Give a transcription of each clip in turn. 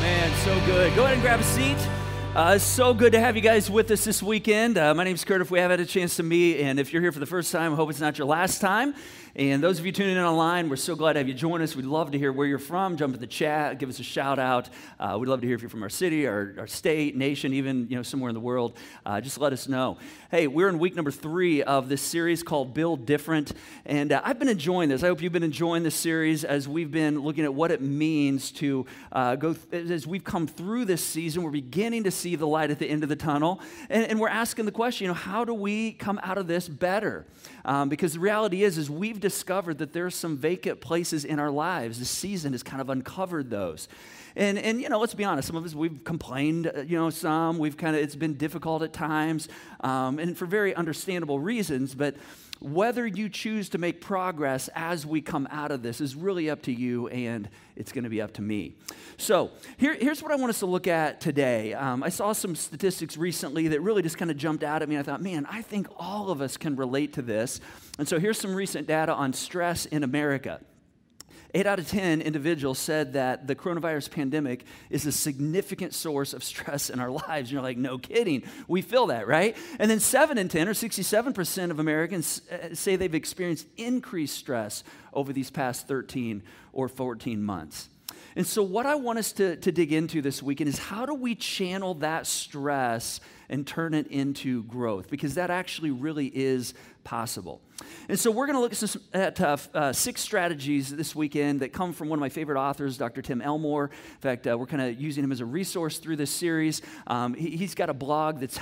Man, so good. Go ahead and grab a seat. So good to have you guys with us this weekend. My name's Kurt, if we haven't had a chance to meet, and if you're here for the first time, I hope it's not your last time. And those of you tuning in online, we're so glad to have you join us. We'd love to hear where you're from. Jump in the chat, give us a shout out. We'd love to hear if you're from our city, our state, nation, even somewhere in the world. Just let us know. Hey, we're in week number 3 of this series called Build Different, and I've been enjoying this. I hope you've been enjoying this series as we've been looking at what it means to as we've come through this season. We're beginning to see the light at the end of the tunnel, and we're asking the question, how do we come out of this better? Because the reality is we've discovered that there are some vacant places in our lives. This season has kind of uncovered those. And let's be honest, some of us, we've complained, some, it's been difficult at times, and for very understandable reasons, but whether you choose to make progress as we come out of this is really up to you, and it's going to be up to me. So here's what I want us to look at today. I saw some statistics recently that really just kind of jumped out at me. I thought, man, I think all of us can relate to this. And so here's some recent data on stress in America. 8 out of 10 individuals said that the coronavirus pandemic is a significant source of stress in our lives. You're like, no kidding. We feel that, right? And then 7 in 10, or 67% of Americans say they've experienced increased stress over these past 13 or 14 months. And so what I want us to dig into this weekend is how do we channel that stress and turn it into growth? Because that actually really is possible. And so we're going to look at 6 strategies this weekend that come from one of my favorite authors, Dr. Tim Elmore. In fact, we're kind of using him as a resource through this series. He's got a blog that's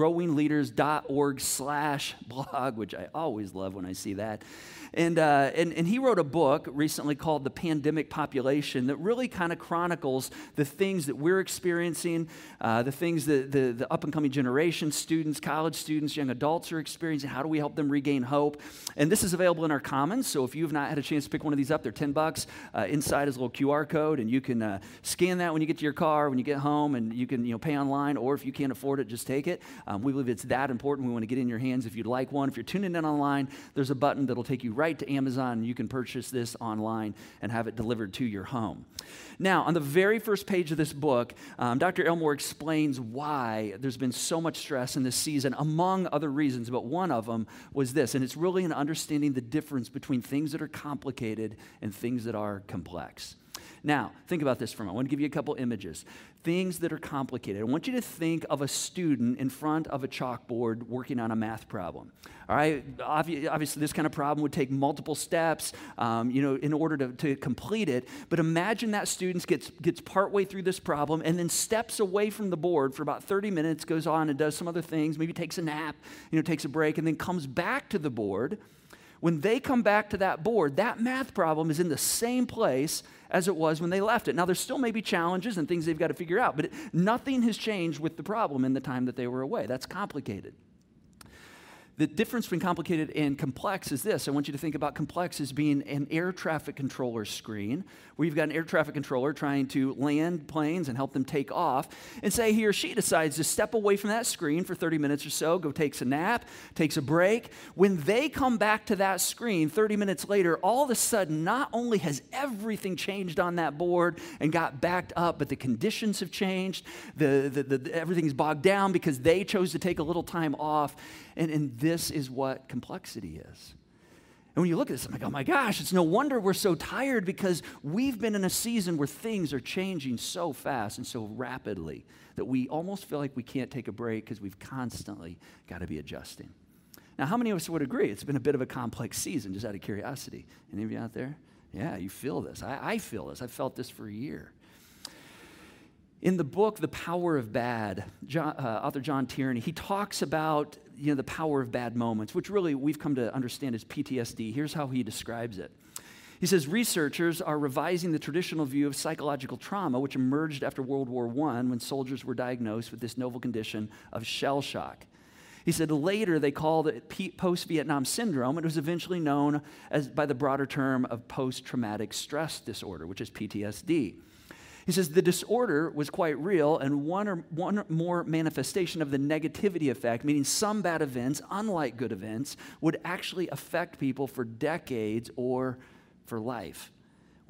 growingleaders.org/blog, which I always love when I see that. And he wrote a book recently called The Pandemic Population that really kind of chronicles the things that we're experiencing, the things that the up-and-coming generation, students, college students, young adults are experiencing. How do we help them regain hope? And this is available in our Commons, so if you've not had a chance to pick one of these up, they're $10. Inside is a little QR code, and you can scan that when you get to your car, when you get home, and you can pay online, or if you can't afford it, just take it. We believe it's that important. We want to get it in your hands if you'd like one. If you're tuning in online, there's a button that'll take you right to Amazon, and you can purchase this online and have it delivered to your home. Now, on the very first page of this book, Dr. Elmore explains why there's been so much stress in this season, among other reasons, but one of them was this, and it's really in understanding the difference between things that are complicated and things that are complex. Now, think about this for a moment. I want to give you a couple images. Things that are complicated. I want you to think of a student in front of a chalkboard working on a math problem. All right? Obviously, this kind of problem would take multiple steps, in order to complete it. But imagine that student gets partway through this problem and then steps away from the board for about 30 minutes, goes on and does some other things, maybe takes a nap, takes a break, and then comes back to the board. When they come back to that board, that math problem is in the same place as it was when they left it. Now, there still may be challenges and things they've got to figure out, but nothing has changed with the problem in the time that they were away. That's complicated. The difference between complicated and complex is this. I want you to think about complex as being an air traffic controller screen, where you've got an air traffic controller trying to land planes and help them take off. And say he or she decides to step away from that screen for 30 minutes or so, go takes a nap, takes a break. When they come back to that screen 30 minutes later, all of a sudden, not only has everything changed on that board and got backed up, but the conditions have changed. Everything's bogged down because they chose to take a little time off. And this is what complexity is. And when you look at this, I'm like, oh my gosh, it's no wonder we're so tired, because we've been in a season where things are changing so fast and so rapidly that we almost feel like we can't take a break because we've constantly got to be adjusting. Now, how many of us would agree it's been a bit of a complex season, just out of curiosity? Any of you out there? Yeah, you feel this. I feel this. I've felt this for a year. In the book, The Power of Bad, author John Tierney, he talks about the power of bad moments, which really we've come to understand as PTSD. Here's how he describes it. He says, researchers are revising the traditional view of psychological trauma, which emerged after World War I when soldiers were diagnosed with this novel condition of shell shock. He said later they called it post-Vietnam syndrome. It was eventually known by the broader term of post-traumatic stress disorder, which is PTSD. He says the disorder was quite real, and one or more manifestation of the negativity effect, meaning some bad events, unlike good events, would actually affect people for decades or for life.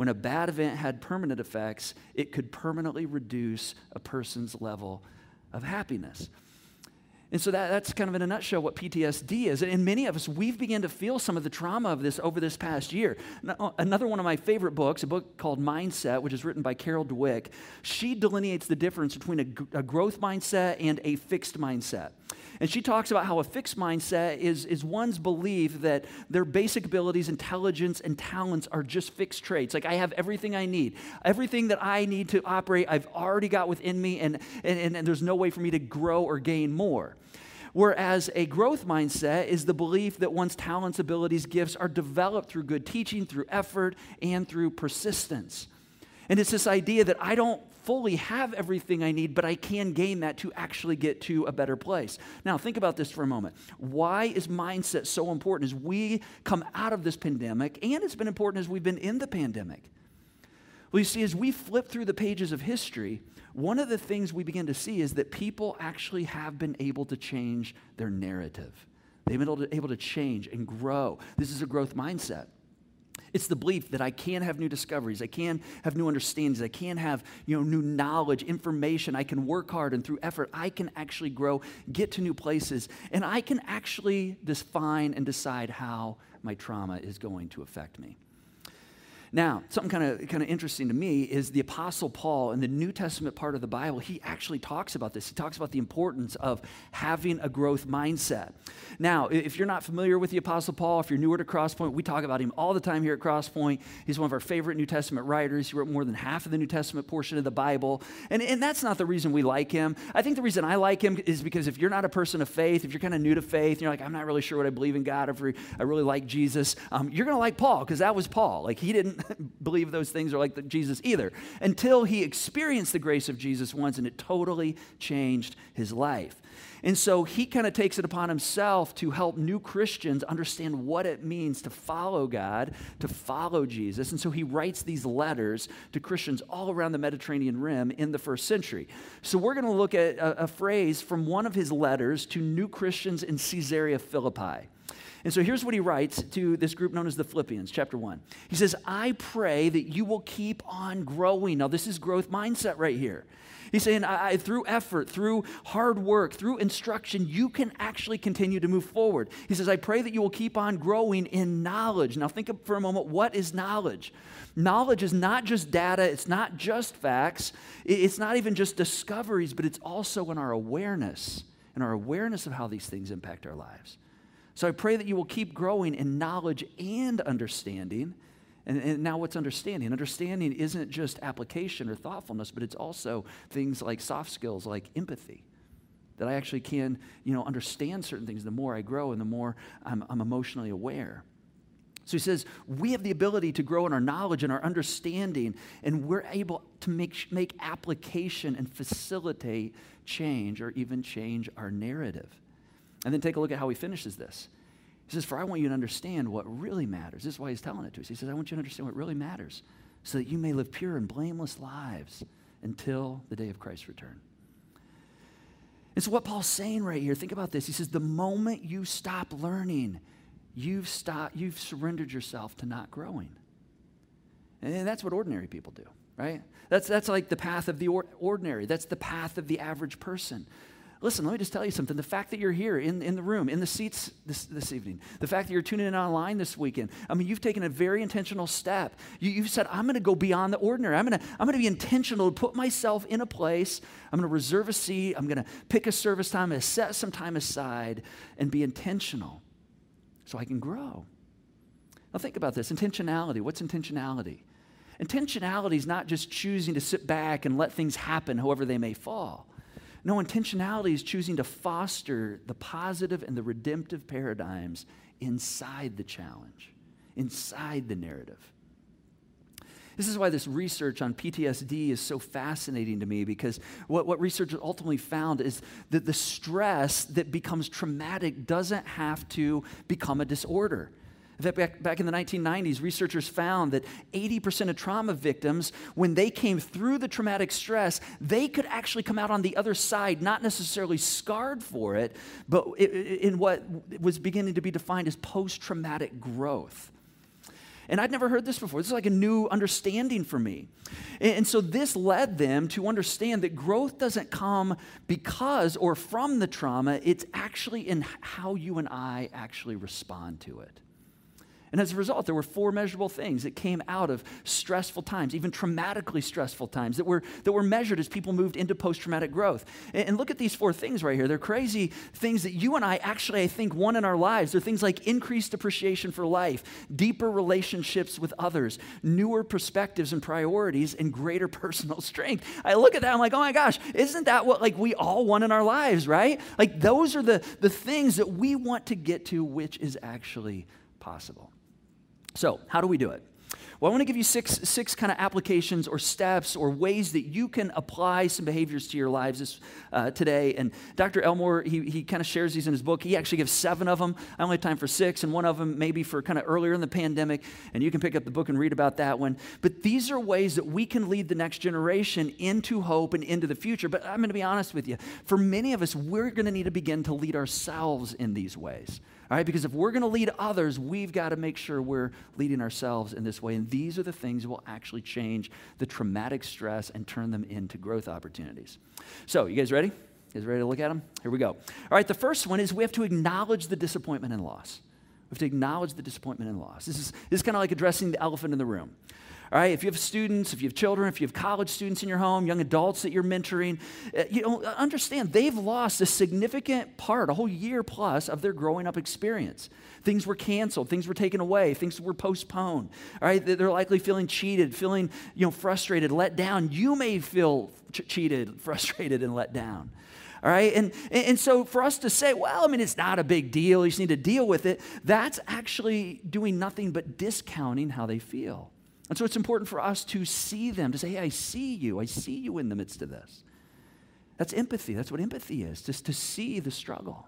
when a bad event had permanent effects, it could permanently reduce a person's level of happiness. And so that's kind of in a nutshell what PTSD is. And many of us, we've begun to feel some of the trauma of this over this past year. Another one of my favorite books, a book called Mindset, which is written by Carol Dweck, she delineates the difference between a growth mindset and a fixed mindset. And she talks about how a fixed mindset is one's belief that their basic abilities, intelligence, and talents are just fixed traits. Like, I have everything I need. Everything that I need to operate, I've already got within me, and there's no way for me to grow or gain more. Whereas a growth mindset is the belief that one's talents, abilities, gifts are developed through good teaching, through effort, and through persistence. And it's this idea that I don't fully have everything I need, but I can gain that to actually get to a better place. Now, think about this for a moment. Why is mindset so important as we come out of this pandemic, and it's been important as we've been in the pandemic? Well, you see, as we flip through the pages of history, one of the things we begin to see is that people actually have been able to change their narrative. They've been able to change and grow. This is a growth mindset. It's the belief that I can have new discoveries, I can have new understandings, I can have new knowledge, information, I can work hard, and through effort, I can actually grow, get to new places, and I can actually define and decide how my trauma is going to affect me. Now, something kind of interesting to me is the Apostle Paul in the New Testament part of the Bible, he actually talks about this. He talks about the importance of having a growth mindset. Now, if you're not familiar with the Apostle Paul, if you're newer to Crosspoint, we talk about him all the time here at Crosspoint. He's one of our favorite New Testament writers. He wrote more than half of the New Testament portion of the Bible. And that's not the reason we like him. I think the reason I like him is because if you're not a person of faith, if you're kind of new to faith, and you're like, I'm not really sure what I believe in God, or I really like Jesus, you're going to like Paul, because that was Paul. Like, he didn't believe those things are like Jesus either, until he experienced the grace of Jesus once, and it totally changed his life. And so he kind of takes it upon himself to help new Christians understand what it means to follow God, to follow Jesus. And so he writes these letters to Christians all around the Mediterranean Rim in the first century. So we're going to look at a phrase from one of his letters to new Christians in Caesarea Philippi. And so here's what he writes to this group known as the Philippians, chapter 1. He says, I pray that you will keep on growing. Now, this is growth mindset right here. He's saying, through effort, through hard work, through instruction, you can actually continue to move forward. He says, I pray that you will keep on growing in knowledge. Now, think for a moment, what is knowledge? Knowledge is not just data. It's not just facts. It's not even just discoveries, but it's also in our awareness of how these things impact our lives. So I pray that you will keep growing in knowledge and understanding. And now what's understanding? Understanding isn't just application or thoughtfulness, but it's also things like soft skills, like empathy. That I actually can, understand certain things the more I grow and the more I'm emotionally aware. So he says, we have the ability to grow in our knowledge and our understanding, and we're able to make application and facilitate change, or even change our narrative. And then take a look at how he finishes this. He says, for I want you to understand what really matters. This is why he's telling it to us. He says, I want you to understand what really matters, so that you may live pure and blameless lives until the day of Christ's return. And so what Paul's saying right here, think about this. He says, the moment you stop learning, you've surrendered yourself to not growing. And that's what ordinary people do, right? That's like the path of the ordinary. That's the path of the average person. Listen, let me just tell you something. The fact that you're here in the room, in the seats this evening, the fact that you're tuning in online this weekend, you've taken a very intentional step. You've said, I'm going to go beyond the ordinary. I'm going to be intentional to put myself in a place. I'm going to reserve a seat. I'm going to pick a service time. I'm going to set some time aside and be intentional so I can grow. Now think about this. Intentionality. What's intentionality? Intentionality is not just choosing to sit back and let things happen however they may fall. No, intentionality is choosing to foster the positive and the redemptive paradigms inside the challenge, inside the narrative. This is why this research on PTSD is so fascinating to me, because what researchers ultimately found is that the stress that becomes traumatic doesn't have to become a disorder. In fact, back in the 1990s, researchers found that 80% of trauma victims, when they came through the traumatic stress, they could actually come out on the other side, not necessarily scarred for it, but in what was beginning to be defined as post-traumatic growth. And I'd never heard this before. This is like a new understanding for me. And so this led them to understand that growth doesn't come because or from the trauma. It's actually in how you and I actually respond to it. And as a result, there were 4 measurable things that came out of stressful times, even traumatically stressful times, that were measured as people moved into post-traumatic growth. And look at these 4 things right here. They're crazy things that you and I actually, I think, won in our lives. They're things like increased appreciation for life, deeper relationships with others, newer perspectives and priorities, and greater personal strength. I look at that, I'm like, oh my gosh, isn't that what like we all won in our lives, right? Like those are the things that we want to get to, which is actually possible. So, how do we do it? Well, I want to give you six kind of applications or steps or ways that you can apply some behaviors to your lives today. And Dr. Elmore, he kind of shares these in his book. He actually gives 7 of them. I only have time for 6, and one of them maybe for kind of earlier in the pandemic. And you can pick up the book and read about that one. But these are ways that we can lead the next generation into hope and into the future. But I'm going to be honest with you. For many of us, we're going to need to begin to lead ourselves in these ways. All right, because if we're going to lead others, we've got to make sure we're leading ourselves in this way. And these are the things that will actually change the traumatic stress and turn them into growth opportunities. So, you guys ready? You guys ready to look at them? Here we go. All right, the first one is we have to acknowledge the disappointment and loss. We have to acknowledge the disappointment and loss. This is kind of like addressing the elephant in the room. All right, if you have students, if you have children, if you have college students in your home, young adults that you're mentoring, understand they've lost a significant part, a whole year plus of their growing up experience. Things were canceled, things were taken away, things were postponed. All right, they're likely feeling cheated, feeling frustrated, let down. You may feel cheated, frustrated, and let down. All right, and so for us to say, well, I mean, it's not a big deal, you just need to deal with it, that's actually doing nothing but discounting how they feel. And so it's important for us to see them, to say, hey, I see you in the midst of this. That's empathy. That's what empathy is, just to see the struggle.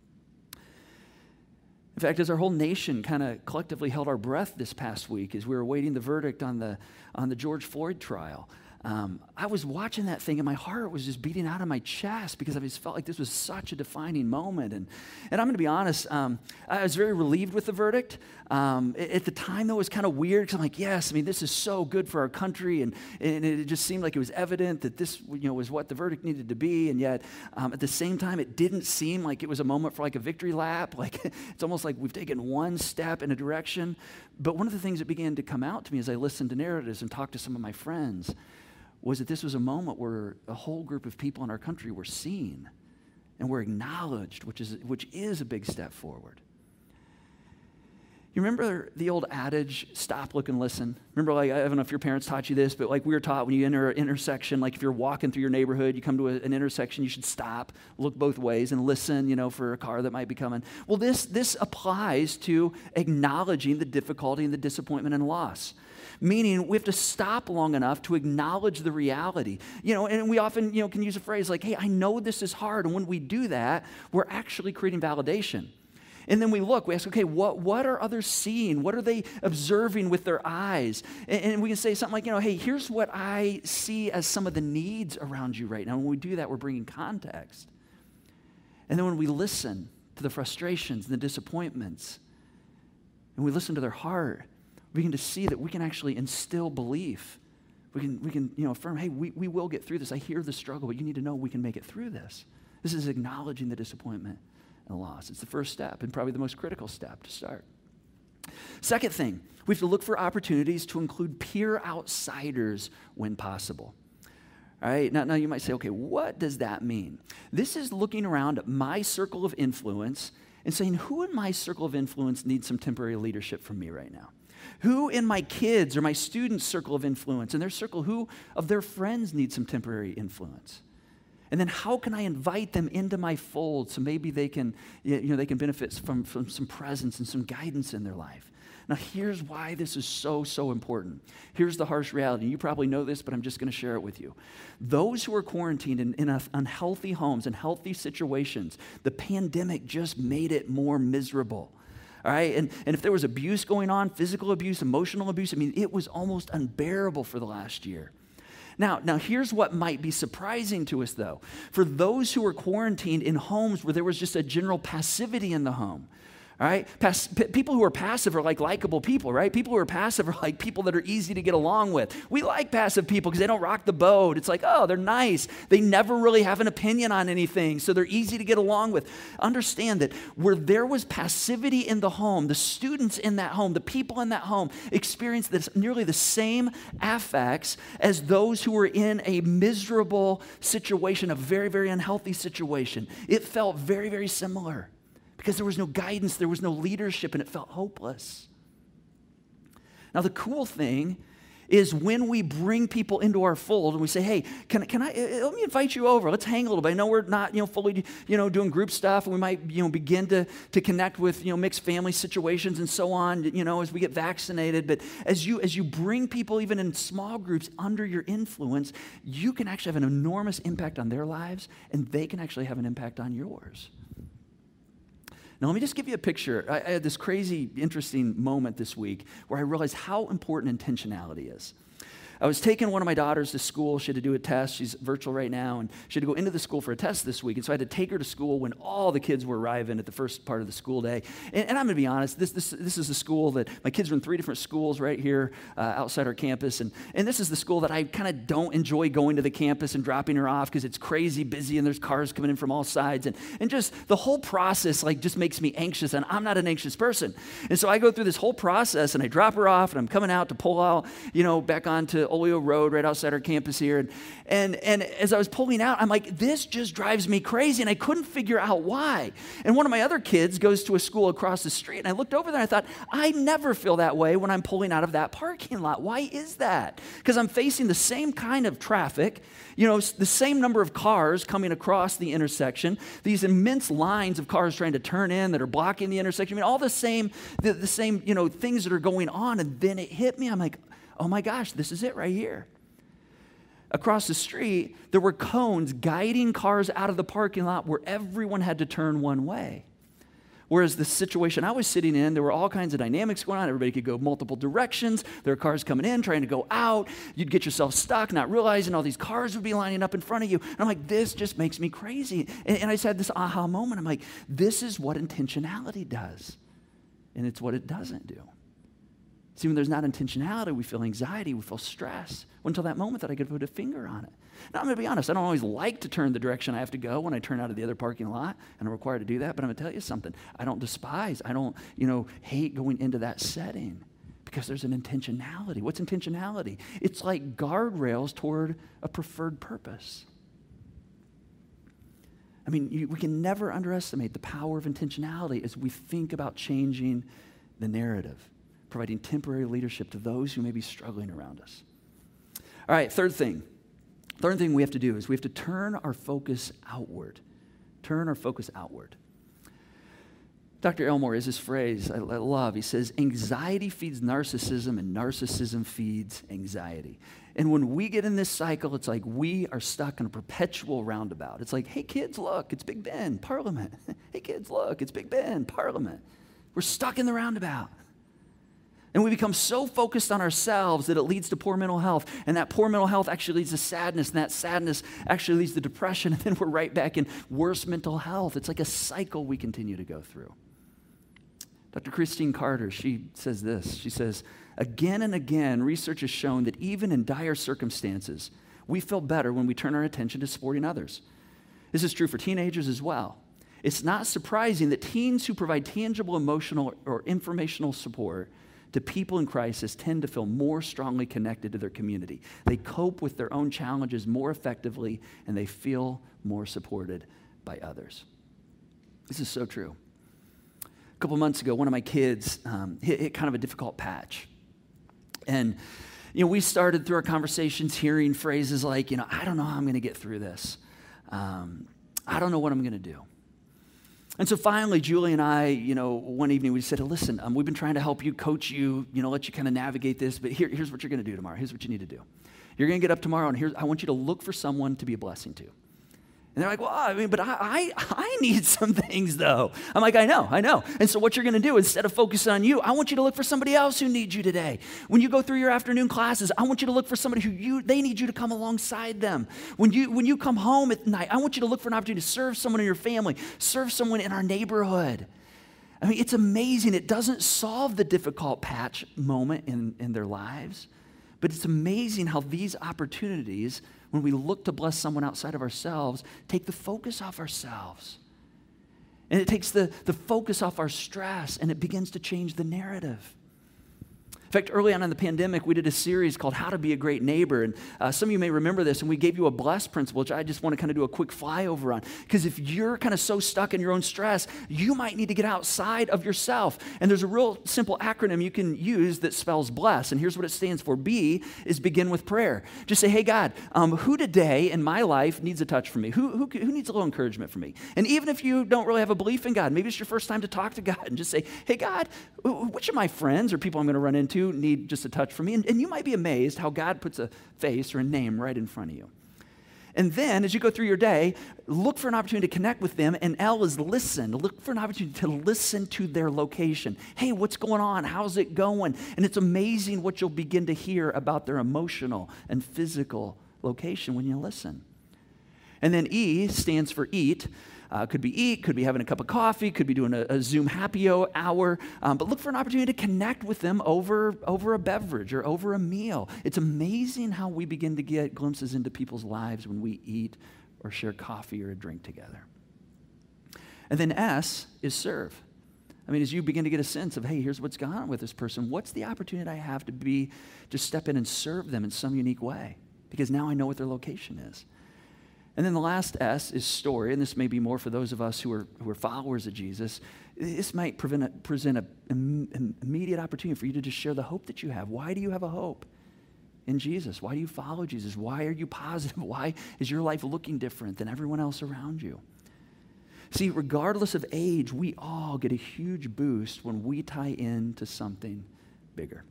In fact, as our whole nation kind of collectively held our breath this past week as we were awaiting the verdict on the George Floyd trial, I was watching that thing and my heart was just beating out of my chest because I just felt like this was such a defining moment. And I'm going to be honest, I was very relieved with the verdict. At the time, though, it was kind of weird because I'm like, yes, I mean, this is so good for our country. And it just seemed like it was evident that this was what the verdict needed to be. And yet, at the same time, it didn't seem like it was a moment for like a victory lap. Like it's almost like we've taken one step in a direction. But one of the things that began to come out to me as I listened to narratives and talked to some of my friends was that this was a moment where a whole group of people in our country were seen and were acknowledged, which is a big step forward. You remember the old adage, stop, look, and listen? Remember, like, I don't know if your parents taught you this, but like we were taught when you enter an intersection, like if you're walking through your neighborhood, you come to an intersection, you should stop, look both ways, and listen, for a car that might be coming. Well, this applies to acknowledging the difficulty and the disappointment and loss. Meaning we have to stop long enough to acknowledge the reality. And we often, can use a phrase like, hey, I know this is hard. And when we do that, we're actually creating validation. And then we ask, okay, what are others seeing? What are they observing with their eyes? And we can say something like, hey, here's what I see as some of the needs around you right now. When we do that, we're bringing context. And then when we listen to the frustrations and the disappointments, and we listen to their heart, we begin to see that we can actually instill belief. We can affirm, hey, we will get through this. I hear the struggle, but you need to know we can make it through this. This is acknowledging the disappointment and loss. It's the first step and probably the most critical step to start. Second thing, we have to look for opportunities to include peer outsiders when possible. All right, now you might say, okay, what does that mean? This is looking around at my circle of influence and saying, who in my circle of influence needs some temporary leadership from me right now? Who in my kids or my students' circle of influence, in their circle, who of their friends need some temporary influence? And then how can I invite them into my fold so maybe they can, they can benefit from some presence and some guidance in their life? Now, here's why this is so, so important. Here's the harsh reality. You probably know this, but I'm just going to share it with you. Those who are quarantined in unhealthy homes and healthy situations, the pandemic just made it more miserable. All right, and if there was abuse going on, physical abuse, emotional abuse, it was almost unbearable for the last year. Now, here's what might be surprising to us, though. For those who are quarantined in homes where there was just a general passivity in the home, All right, people who are passive are like likable people, right? People who are passive are like people that are easy to get along with. We like passive people because they don't rock the boat. It's like, oh, they're nice. They never really have an opinion on anything, so they're easy to get along with. Understand that where there was passivity in the home, the students in that home, the people in that home experienced nearly the same affects as those who were in a miserable situation, a very, very unhealthy situation. It felt very, very similar. Because there was no guidance, there was no leadership, and it felt hopeless. Now, the cool thing is when we bring people into our fold and we say, hey, can I let me invite you over. Let's hang a little bit. I know we're not, fully, doing group stuff, and we might, begin to connect with, mixed family situations and so on, as we get vaccinated. But as you bring people even in small groups under your influence, you can actually have an enormous impact on their lives, and they can actually have an impact on yours. Now, let me just give you a picture. I had this crazy, interesting moment this week where I realized how important intentionality is. I was taking one of my daughters to school. She had to do a test. She's virtual right now, and she had to go into the school for a test this week. And so I had to take her to school when all the kids were arriving at the first part of the school day. And I'm going to be honest, this is a school that my kids are in 3 different schools right here outside our campus. And this is the school that I kind of don't enjoy going to the campus and dropping her off because it's crazy busy and there's cars coming in from all sides. And just the whole process just makes me anxious, and I'm not an anxious person. And so I go through this whole process, and I drop her off, and I'm coming out to pull out, back onto Oleo Road right outside our campus here. And as I was pulling out, I'm like, this just drives me crazy, and I couldn't figure out why. And one of my other kids goes to a school across the street, and I looked over there and I thought, I never feel that way when I'm pulling out of that parking lot. Why is that? Because I'm facing the same kind of traffic, the same number of cars coming across the intersection, these immense lines of cars trying to turn in that are blocking the intersection. I mean, all the same things that are going on. And then it hit me. I'm like, oh my gosh, this is it right here. Across the street, there were cones guiding cars out of the parking lot where everyone had to turn one way. Whereas the situation I was sitting in, there were all kinds of dynamics going on. Everybody could go multiple directions. There were cars coming in, trying to go out. You'd get yourself stuck, not realizing all these cars would be lining up in front of you. And I'm like, this just makes me crazy. And I just had this aha moment. I'm like, this is what intentionality does. And it's what it doesn't do. See, when there's not intentionality, we feel anxiety, we feel stress. Until that moment that I could put a finger on it. Now, I'm going to be honest, I don't always like to turn the direction I have to go when I turn out of the other parking lot, and I'm required to do that, but I'm going to tell you something. I don't despise, I don't, hate going into that setting because there's an intentionality. What's intentionality? It's like guardrails toward a preferred purpose. I mean, we can never underestimate the power of intentionality as we think about changing the narrative, providing temporary leadership to those who may be struggling around us. All right, third thing we have to do is we have to turn our focus outward. Turn our focus outward. Dr. Elmore has this phrase I love. He says, anxiety feeds narcissism and narcissism feeds anxiety. And when we get in this cycle, it's like we are stuck in a perpetual roundabout. It's like, hey kids, look, it's Big Ben, Parliament. Hey kids, look, it's Big Ben, Parliament. We're stuck in the roundabout. And we become so focused on ourselves that it leads to poor mental health. And that poor mental health actually leads to sadness. And that sadness actually leads to depression. And then we're right back in worse mental health. It's like a cycle we continue to go through. Dr. Christine Carter, she says this. She says, again and again, research has shown that even in dire circumstances, we feel better when we turn our attention to supporting others. This is true for teenagers as well. It's not surprising that teens who provide tangible emotional or informational support to people in crisis tend to feel more strongly connected to their community. They cope with their own challenges more effectively, and they feel more supported by others. This is so true. A couple months ago, one of my kids hit kind of a difficult patch. And, we started through our conversations hearing phrases like, I don't know how I'm going to get through this. I don't know what I'm going to do. And so finally, Julie and I, one evening we said, listen, we've been trying to help you, coach you, let you kind of navigate this, but here's what you're going to do tomorrow. Here's what you need to do. You're going to get up tomorrow, and I want you to look for someone to be a blessing to. And they're like, well, but I need some things, though. I'm like, I know. And so what you're going to do, instead of focusing on you, I want you to look for somebody else who needs you today. When you go through your afternoon classes, I want you to look for somebody they need you to come alongside them. When you come home at night, I want you to look for an opportunity to serve someone in your family, serve someone in our neighborhood. I mean, it's amazing. It doesn't solve the difficult patch moment in their lives, but it's amazing how these opportunities, when we look to bless someone outside of ourselves, take the focus off ourselves. And it takes the focus off our stress, and it begins to change the narrative. In fact, early on in the pandemic, we did a series called How to Be a Great Neighbor. And some of you may remember this, and we gave you a bless principle, which I just want to kind of do a quick flyover on. Because if you're kind of so stuck in your own stress, you might need to get outside of yourself. And there's a real simple acronym you can use that spells bless. And here's what it stands for. B is begin with prayer. Just say, hey, God, who today in my life needs a touch from me? Who needs a little encouragement from me? And even if you don't really have a belief in God, maybe it's your first time to talk to God, and just say, hey, God, which of my friends or people I'm going to run into need just a touch from me? And you might be amazed how God puts a face or a name right in front of you. And then as you go through your day, look for an opportunity to connect with them. And L is listen. Look for an opportunity to listen to their location. Hey, what's going on? How's it going? And it's amazing what you'll begin to hear about their emotional and physical location when you listen. And then E stands for eat. Could be having a cup of coffee, could be doing a Zoom happy hour, but look for an opportunity to connect with them over a beverage or over a meal. It's amazing how we begin to get glimpses into people's lives when we eat or share coffee or a drink together. And then S is serve. I mean, as you begin to get a sense of, hey, here's what's going on with this person, what's the opportunity I have to step in and serve them in some unique way? Because now I know what their location is. And then the last S is story, and this may be more for those of us who are followers of Jesus. This might present an immediate opportunity for you to just share the hope that you have. Why do you have a hope in Jesus? Why do you follow Jesus? Why are you positive? Why is your life looking different than everyone else around you? See, regardless of age, we all get a huge boost when we tie into something bigger.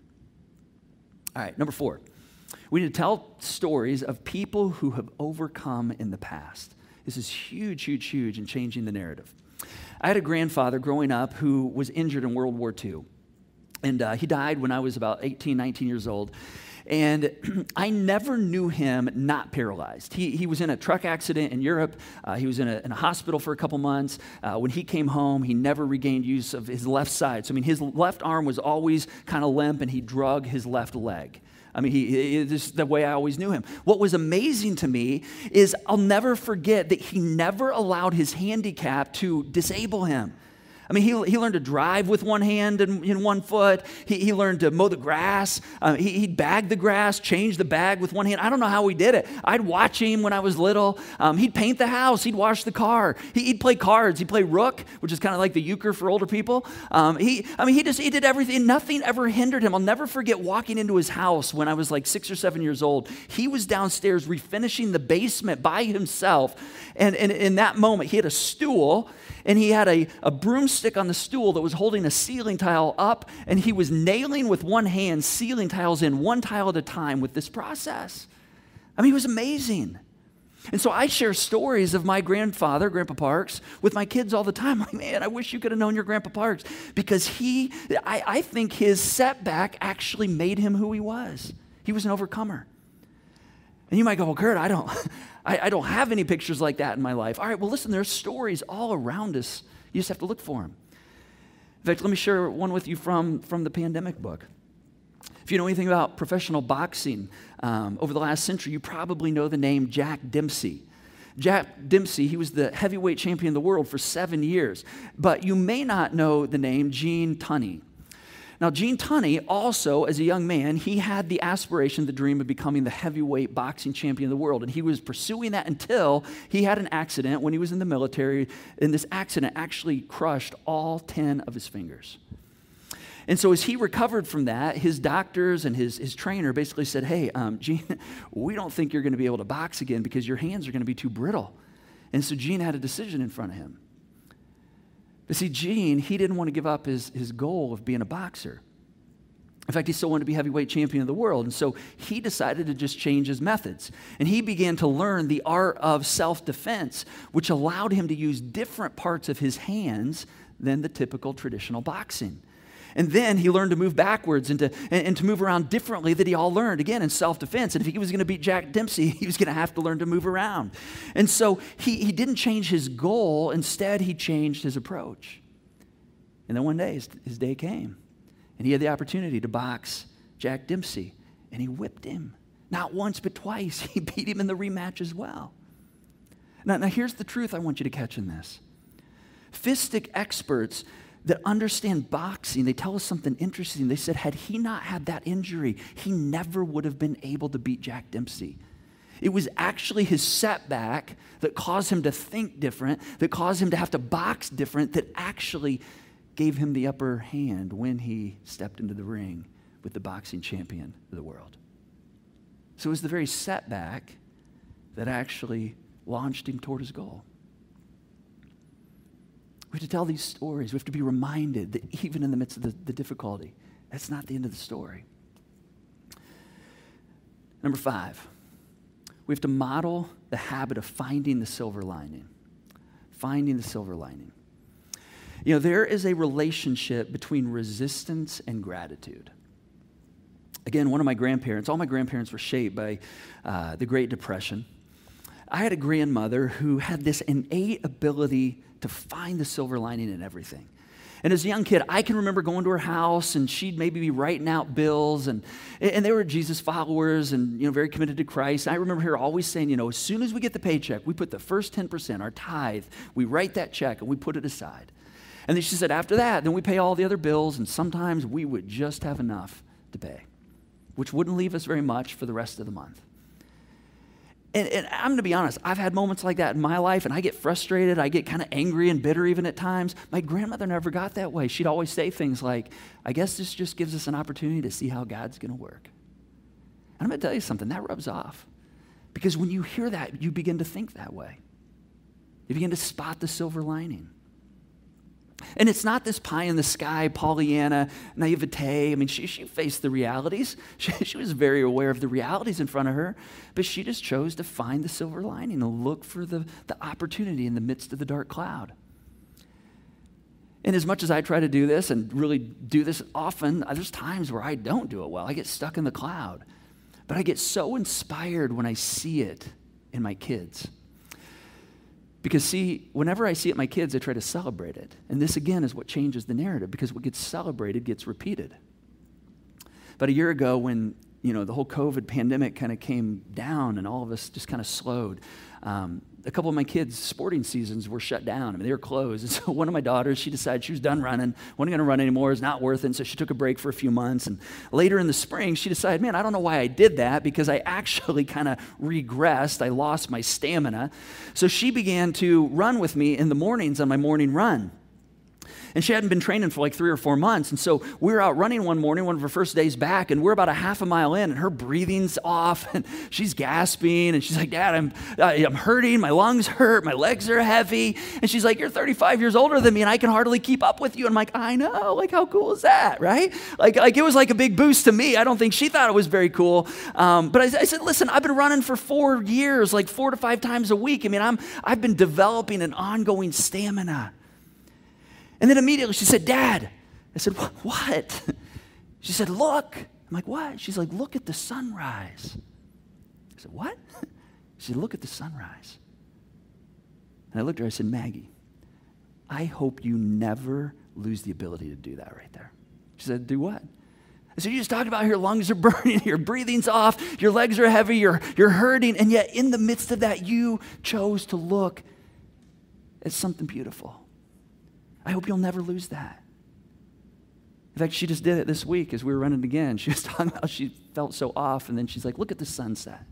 All right, number 4. We need to tell stories of people who have overcome in the past. This is huge, huge, huge in changing the narrative. I had a grandfather growing up who was injured in World War II. And he died when I was about 18, 19 years old. And I never knew him not paralyzed. He was in a truck accident in Europe. He was in a hospital for a couple months. When he came home, he never regained use of his left side. So, I mean, his left arm was always kind of limp, and he drug his left leg. I mean, this is the way I always knew him. What was amazing to me is I'll never forget that he never allowed his handicap to disable him. I mean, he learned to drive with one hand and in one foot. He learned to mow the grass. He'd bag the grass, change the bag with one hand. I don't know how he did it. I'd watch him when I was little. He'd paint the house. He'd wash the car. He'd play cards. He'd play rook, which is kind of like the euchre for older people. He did everything. Nothing ever hindered him. I'll never forget walking into his house when I was like 6 or 7 years old. He was downstairs refinishing the basement by himself. And in that moment, he had a stool, and he had a broomstick on the stool that was holding a ceiling tile up, and he was nailing with one hand ceiling tiles in one tile at a time with this process. I mean, it was amazing. And so I share stories of my grandfather, Grandpa Parks, with my kids all the time. Like, man, I wish you could have known your Grandpa Parks, because I think his setback actually made him who he was. He was an overcomer. And you might go, well, Kurt, I don't have any pictures like that in my life. All right, well, listen, there's stories all around us. You just have to look for them. In fact, let me share one with you from the pandemic book. If you know anything about professional boxing, over the last century, you probably know the name Jack Dempsey. Jack Dempsey, he was the heavyweight champion of the world for 7 years. But you may not know the name Gene Tunney. Now, Gene Tunney also, as a young man, he had the aspiration, the dream of becoming the heavyweight boxing champion of the world. And he was pursuing that until he had an accident when he was in the military. And this accident actually crushed all 10 of his fingers. And so as he recovered from that, his doctors and his trainer basically said, hey, Gene, we don't think you're going to be able to box again because your hands are going to be too brittle. And so Gene had a decision in front of him. But see, Gene, he didn't want to give up his goal of being a boxer. In fact, he still wanted to be heavyweight champion of the world. And so he decided to just change his methods. And he began to learn the art of self-defense, which allowed him to use different parts of his hands than the typical traditional boxing. And then he learned to move backwards and to move around differently that he all learned, again, in self-defense. And if he was going to beat Jack Dempsey, he was going to have to learn to move around. And so he didn't change his goal. Instead, he changed his approach. And then one day, his day came, and he had the opportunity to box Jack Dempsey, and he whipped him. Not once, but twice. He beat him in the rematch as well. Now here's the truth I want you to catch in this. Fistic experts that understand boxing, they tell us something interesting. They said, had he not had that injury, he never would have been able to beat Jack Dempsey. It was actually his setback that caused him to think different, that caused him to have to box different, that actually gave him the upper hand when he stepped into the ring with the boxing champion of the world. So it was the very setback that actually launched him toward his goal. We have to tell these stories. We have to be reminded that even in the midst of the difficulty, that's not the end of the story. Number 5, we have to model the habit of finding the silver lining. Finding the silver lining. You know, there is a relationship between resistance and gratitude. Again, one of my grandparents, all my grandparents were shaped by the Great Depression. I had a grandmother who had this innate ability to find the silver lining in everything. And as a young kid, I can remember going to her house, and she'd maybe be writing out bills, and they were Jesus followers and, you know, very committed to Christ. I remember her always saying, you know, as soon as we get the paycheck, we put the first 10%, our tithe, we write that check, and we put it aside. And then she said, after that, then we pay all the other bills, and sometimes we would just have enough to pay, which wouldn't leave us very much for the rest of the month. And I'm going to be honest, I've had moments like that in my life, and I get frustrated. I get kind of angry and bitter even at times. My grandmother never got that way. She'd always say things like, I guess this just gives us an opportunity to see how God's going to work. And I'm going to tell you something, that rubs off. Because when you hear that, you begin to think that way. You begin to spot the silver lining. And it's not this pie-in-the-sky, Pollyanna, naivete. I mean, she faced the realities. She was very aware of the realities in front of her, but she just chose to find the silver lining and look for the opportunity in the midst of the dark cloud. And as much as I try to do this and really do this often, there's times where I don't do it well. I get stuck in the cloud. But I get so inspired when I see it in my kids. Because see, whenever I see it in my kids, I try to celebrate it. And this, again, is what changes the narrative, because what gets celebrated gets repeated. About a year ago when, you know, the whole COVID pandemic kind of came down and all of us just kind of slowed, a couple of my kids' sporting seasons were shut down. I mean, they were closed. And so one of my daughters, she decided she was done running, wasn't going to run anymore, it's not worth it. And so she took a break for a few months. And later in the spring, she decided, man, I don't know why I did that, because I actually kind of regressed. I lost my stamina. So she began to run with me in the mornings on my morning run. And she hadn't been training for like 3 or 4 months. And so we were out running one morning, one of her first days back, and we're about a half a mile in, and her breathing's off, and she's gasping, and she's like, Dad, I'm hurting, my lungs hurt, my legs are heavy. And she's like, you're 35 years older than me, and I can hardly keep up with you. And I'm like, I know, like how cool is that, right? Like it was like a big boost to me. I don't think she thought it was very cool. But I said, listen, I've been running for 4 years, like 4 to 5 times a week. I mean, I've been developing an ongoing stamina. And then immediately she said, Dad. I said, what? She said, look. I'm like, what? She's like, look at the sunrise. I said, what? She said, look at the sunrise. And I looked at her, I said, Maggie, I hope you never lose the ability to do that right there. She said, do what? I said, you just talked about your lungs are burning, your breathing's off, your legs are heavy, you're hurting, and yet in the midst of that, you chose to look at something beautiful. I hope you'll never lose that. In fact, she just did it this week as we were running again. She was talking about she felt so off, and then she's like, look at the sunset.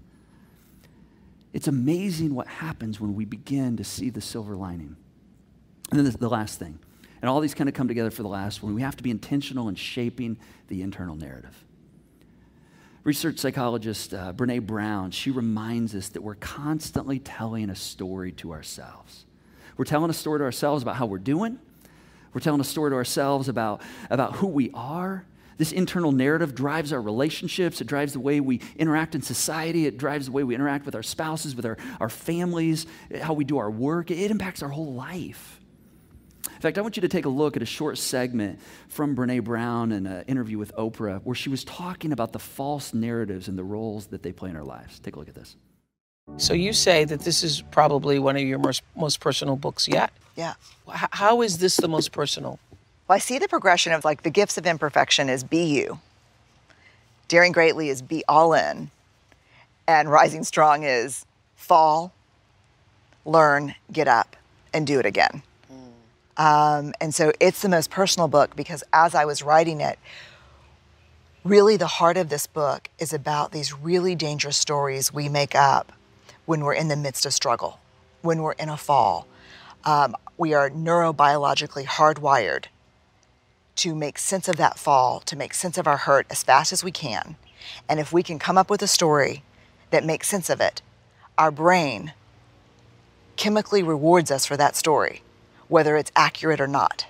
It's amazing what happens when we begin to see the silver lining. And then the last thing, and all these kind of come together for the last one, we have to be intentional in shaping the internal narrative. Research psychologist Brené Brown, she reminds us that we're constantly telling a story to ourselves. We're telling a story to ourselves about how we're doing. We're telling a story to ourselves about who we are. This internal narrative drives our relationships. It drives the way we interact in society. It drives the way we interact with our spouses, with our families, how we do our work. It impacts our whole life. In fact, I want you to take a look at a short segment from Brené Brown in an interview with Oprah where she was talking about the false narratives and the roles that they play in our lives. Take a look at this. So you say that this is probably one of your most personal books yet? Yeah. How is this the most personal? Well, I see the progression of like the gifts of imperfection is be you. Daring greatly is be all in. And rising strong is fall, learn, get up, and do it again. And so it's the most personal book because as I was writing it, really the heart of this book is about these really dangerous stories we make up when we're in the midst of struggle, when we're in a fall. We are neurobiologically hardwired to make sense of that fall, to make sense of our hurt as fast as we can. And if we can come up with a story that makes sense of it, our brain chemically rewards us for that story, whether it's accurate or not.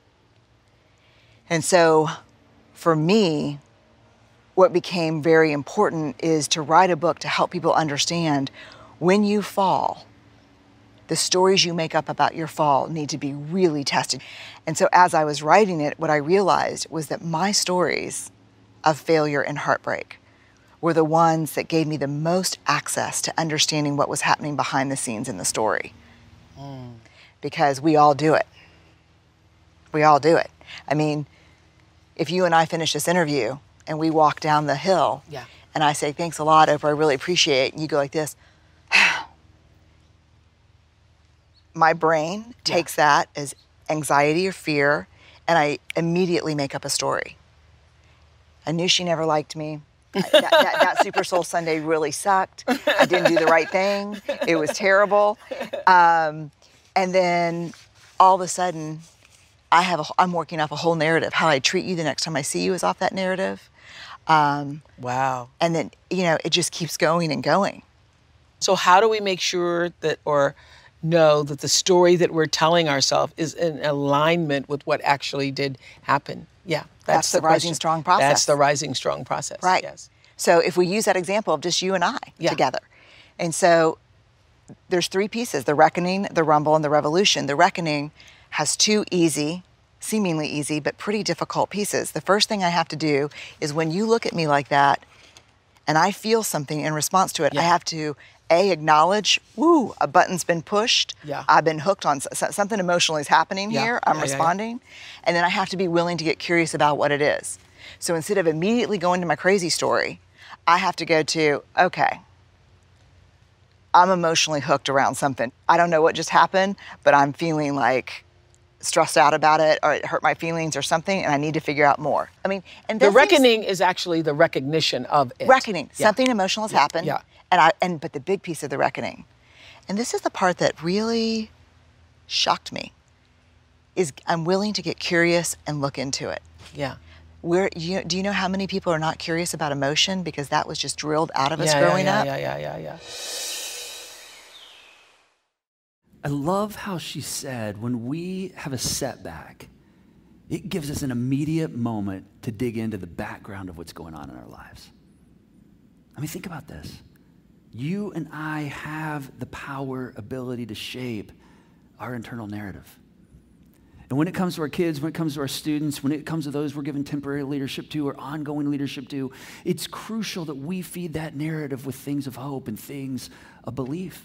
And so for me, what became very important is to write a book to help people understand when you fall, the stories you make up about your fall need to be really tested. And so as I was writing it, what I realized was that my stories of failure and heartbreak were the ones that gave me the most access to understanding what was happening behind the scenes in the story. Because we all do it. We all do it. I mean, if you and I finish this interview and we walk down the hill and I say, thanks a lot, Oprah, I really appreciate it, and you go like this, my brain takes that as anxiety or fear, and I immediately make up a story. I knew she never liked me. That Super Soul Sunday really sucked. I didn't do the right thing. It was terrible. And then all of a sudden, I'm working off a whole narrative. How I treat you the next time I see you is off that narrative. Wow. And then, it just keeps going and going. So how do we make sure that, or know that the story that we're telling ourselves is in alignment with what actually did happen? Yeah, that's the Rising Strong process. That's the Rising Strong process. Right. Yes. So if we use that example of just you and I together. And so there's 3 pieces, the reckoning, the rumble, and the revolution. The reckoning has 2 easy, seemingly easy, but pretty difficult pieces. The first thing I have to do is when you look at me like that and I feel something in response to it, I have to acknowledge, a button's been pushed. I've been hooked on something emotionally is happening here. I'm responding. And then I have to be willing to get curious about what it is. So instead of immediately going to my crazy story, I have to go to, okay, I'm emotionally hooked around something. I don't know what just happened, but I'm feeling like stressed out about it, or it hurt my feelings or something, and I need to figure out more. I mean, and the reckoning is actually the recognition of it. Reckoning. Something emotional has happened. But the big piece of the reckoning, and this is the part that really shocked me, is I'm willing to get curious and look into it. Do you know how many people are not curious about emotion because that was just drilled out of us growing up? I love how she said when we have a setback, it gives us an immediate moment to dig into the background of what's going on in our lives. I mean, think about this. You and I have the power, ability to shape our internal narrative. And when it comes to our kids, when it comes to our students, when it comes to those we're giving temporary leadership to or ongoing leadership to, it's crucial that we feed that narrative with things of hope and things of belief.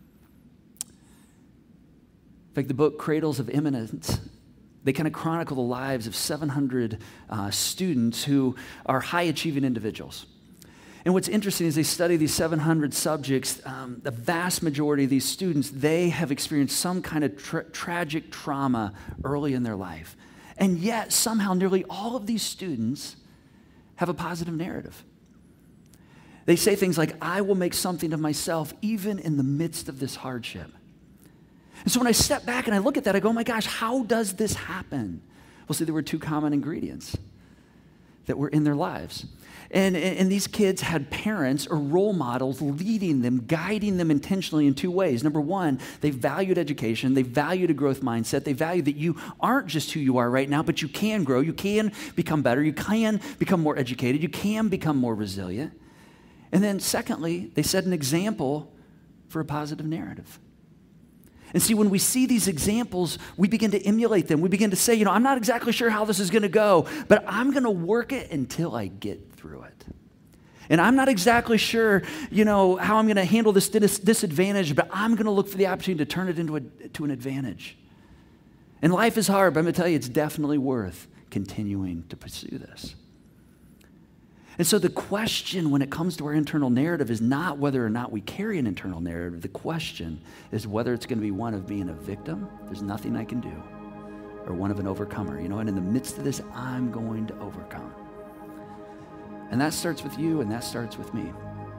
In fact, the book Cradles of Eminence, they kind of chronicle the lives of 700 students who are high-achieving individuals. And what's interesting is they study these 700 subjects. The vast majority of these students, they have experienced some kind of tragic trauma early in their life. And yet, somehow, nearly all of these students have a positive narrative. They say things like, I will make something of myself even in the midst of this hardship. And so when I step back and I look at that, I go, oh my gosh, how does this happen? Well, see, there were 2 common ingredients that were in their lives. And these kids had parents or role models leading them, guiding them intentionally in 2 ways. Number 1, they valued education. They valued a growth mindset. They valued that you aren't just who you are right now, but you can grow. You can become better. You can become more educated. You can become more resilient. And then secondly, they set an example for a positive narrative. And see, when we see these examples, we begin to emulate them. We begin to say, I'm not exactly sure how this is going to go, but I'm going to work it until I get through it. And I'm not exactly sure, how I'm going to handle this disadvantage, but I'm going to look for the opportunity to turn it into an advantage. And life is hard, but I'm going to tell you, it's definitely worth continuing to pursue this. And so the question when it comes to our internal narrative is not whether or not we carry an internal narrative. The question is whether it's going to be one of being a victim, there's nothing I can do, or one of an overcomer. You know, and in the midst of this, I'm going to overcome. And that starts with you, and that starts with me.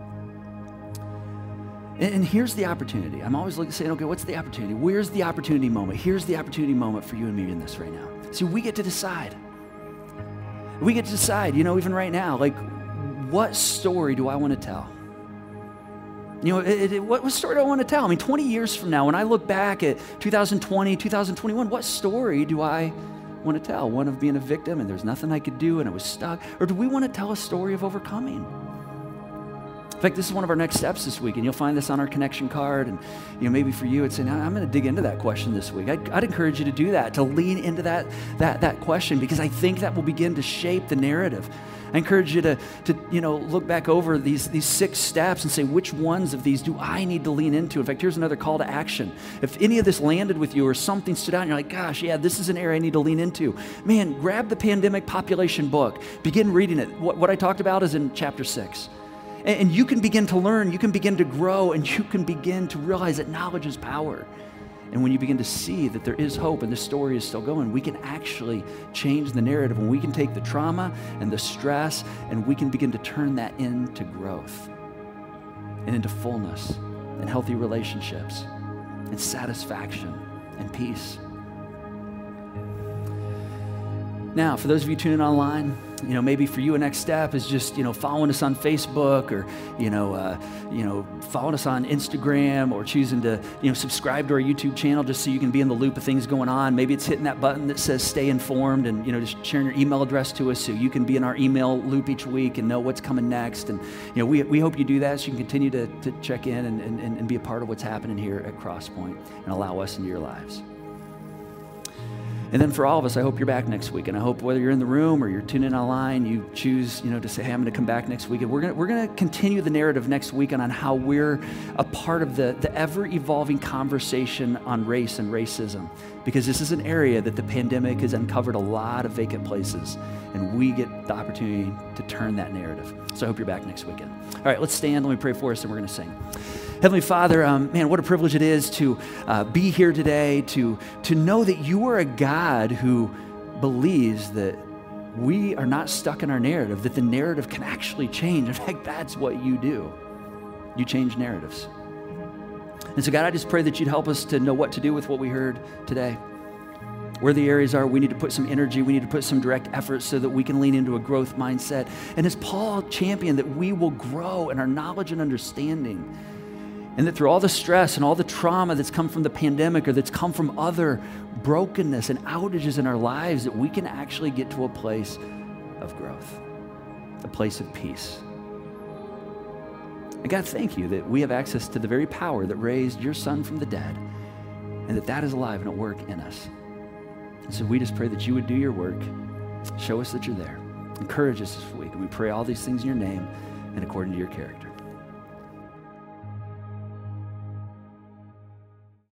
And here's the opportunity. I'm always saying, okay, what's the opportunity? Where's the opportunity moment? Here's the opportunity moment for you and me in this right now. See, we get to decide. We get to decide, you know, even right now, like, what story do I want to tell? You know, what story do I want to tell? I mean, 20 years from now, when I look back at 2020, 2021, what story do I want to tell? One of being a victim and there's nothing I could do and I was stuck? Or do we want to tell a story of overcoming? In fact, this is one of our next steps this week, and you'll find this on our connection card. And you know, maybe for you, it's saying, I'm going to dig into that question this week. I'd encourage you to do that, to lean into that question, because I think that will begin to shape the narrative. I encourage you to you know, look back over these 6 steps and say, which ones of these do I need to lean into? In fact, here's another call to action. If any of this landed with you or something stood out and you're like, gosh, yeah, this is an area I need to lean into, man, grab the Pandemic Population book. Begin reading it. What I talked about is in chapter 6. And you can begin to learn, you can begin to grow, and you can begin to realize that knowledge is power. And when you begin to see that there is hope and the story is still going, we can actually change the narrative. And we can take the trauma and the stress, and we can begin to turn that into growth and into fullness and healthy relationships and satisfaction and peace. Now, for those of you tuning online, you know, maybe for you a next step is just, you know, following us on Facebook, or, you know, following us on Instagram, or choosing to, you know, subscribe to our YouTube channel just so you can be in the loop of things going on. Maybe it's hitting that button that says stay informed, and, you know, just sharing your email address to us so you can be in our email loop each week and know what's coming next. And, you know, we hope you do that so you can continue to check in and be a part of what's happening here at Crosspoint and allow us into your lives. And then for all of us, I hope you're back next week. And I hope whether you're in the room or you're tuning in online, you choose, you know, to say, hey, I'm going to come back next week. And we're going to continue the narrative next week on how we're a part of the ever-evolving conversation on race and racism. Because this is an area that the pandemic has uncovered a lot of vacant places. And we get the opportunity to turn that narrative. So I hope you're back next weekend. All right, let's stand. Let me pray for us, and we're going to sing. Heavenly Father, man, what a privilege it is to be here today, to know that you are a God who believes that we are not stuck in our narrative, that the narrative can actually change. In fact, that's what you do. You change narratives. And so, God, I just pray that you'd help us to know what to do with what we heard today. Where the areas are, we need to put some energy, we need to put some direct effort so that we can lean into a growth mindset. And as Paul championed, that we will grow in our knowledge and understanding. And that through all the stress and all the trauma that's come from the pandemic, or that's come from other brokenness and outages in our lives, that we can actually get to a place of growth, a place of peace. And God, thank you that we have access to the very power that raised your Son from the dead, and that is alive and at work in us. And so we just pray that you would do your work, show us that you're there, encourage us this week, and we pray all these things in your name and according to your character.